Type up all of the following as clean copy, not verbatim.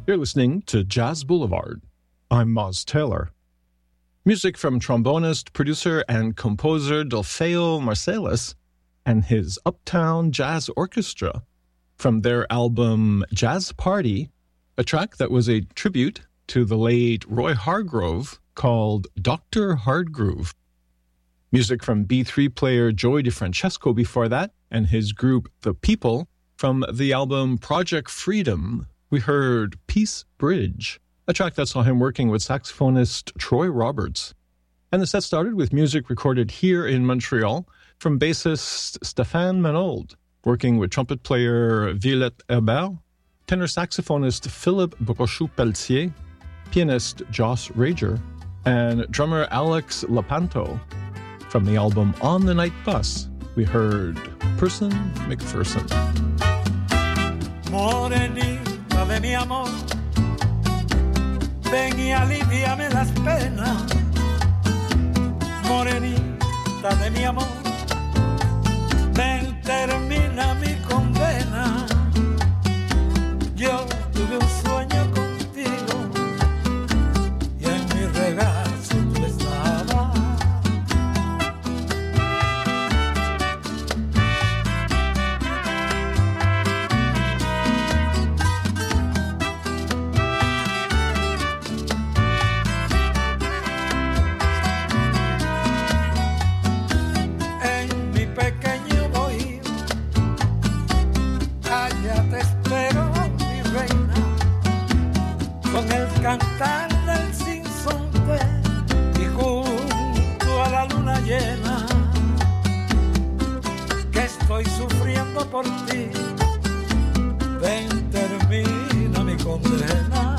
You're listening to Jazz Boulevard. I'm Moz Taylor. Music from trombonist, producer, and composer Delfeo Marsalis and his Uptown Jazz Orchestra from their album Jazz Party, a track that was a tribute to the late Roy Hargrove called Dr. Hardgroove. Music from B3 player Joey DeFrancesco before that, and his group The People. From the album Project Freedom, we heard Peace Bridge, a track that saw him working with saxophonist Troy Roberts. And the set started with music recorded here in Montreal from bassist Stéphane Manold, working with trumpet player Violette Herbert, tenor saxophonist Philippe Brochu-Pelletier, pianist Joss Rager, and drummer Alex Lapanto. From the album On the Night Bus, we heard Person McPherson. Morenita de mi amor, ven y aliviame las penas. Morenita de mi amor, ven, termina mi condena. Yo tuve un sueño contigo y en mi regazo tú estabas. Cantar del sinsonte y junto a la luna llena, que estoy sufriendo por ti, ven, termina mi condena.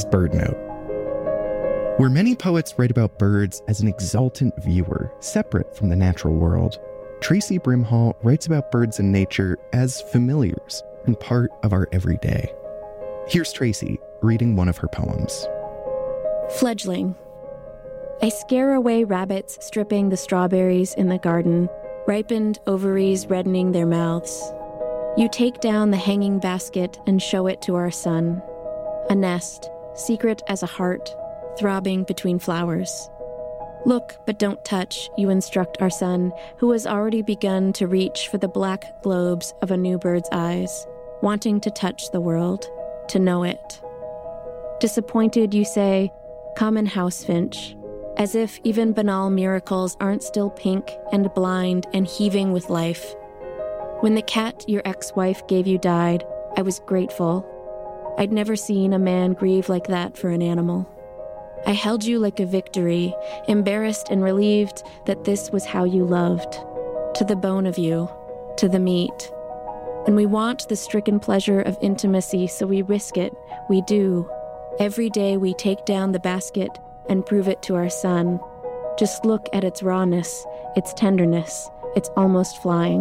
Bird Note. Where many poets write about birds as an exultant viewer, separate from the natural world, Tracy Brimhall writes about birds in nature as familiars and part of our everyday. Here's Tracy reading one of her poems. Fledgling. I scare away rabbits stripping the strawberries in the garden, ripened ovaries reddening their mouths. You take down the hanging basket and show it to our son. A nest, secret as a heart, throbbing between flowers. Look, but don't touch, you instruct our son, who has already begun to reach for the black globes of a new bird's eyes, wanting to touch the world, to know it. Disappointed, you say, common house finch, as if even banal miracles aren't still pink and blind and heaving with life. When the cat your ex-wife gave you died, I was grateful. I'd never seen a man grieve like that for an animal. I held you like a victory, embarrassed and relieved that this was how you loved. To the bone of you, to the meat. And we want the stricken pleasure of intimacy, so we risk it. We do. Every day we take down the basket and prove it to our son. Just look at its rawness, its tenderness. It's almost flying.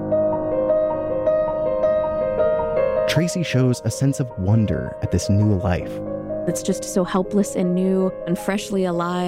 Tracy shows a sense of wonder at this new life. It's just so helpless and new and freshly alive.